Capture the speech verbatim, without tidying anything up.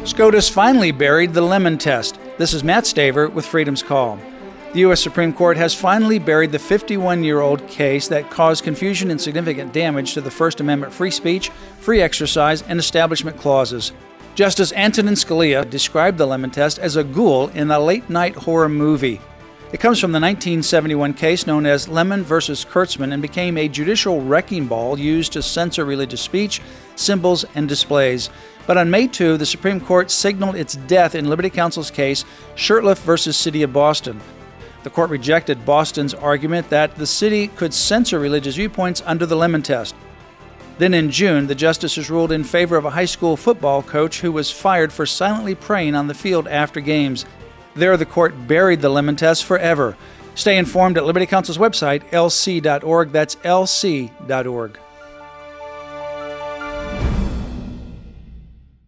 SCOTUS finally buried the Lemon Test. This is Matt Staver with Freedom's Call. The U S Supreme Court has finally buried the fifty-one-year-old case that caused confusion and significant damage to the First Amendment free speech, free exercise, and establishment clauses. Justice Antonin Scalia described the Lemon Test as a ghoul in a late-night horror movie. It comes from the nineteen seventy-one case known as Lemon versus Kurtzman and became a judicial wrecking ball used to censor religious speech, symbols, and displays. But on May second, the Supreme Court signaled its death in Liberty Counsel's case, Shurtleff versus City of Boston. The court rejected Boston's argument that the city could censor religious viewpoints under the Lemon Test. Then in June, the justices ruled in favor of a high school football coach who was fired for silently praying on the field after games. There, the court buried the Lemon Test forever. Stay informed at Liberty Counsel's website, L C dot org. That's L C dot org.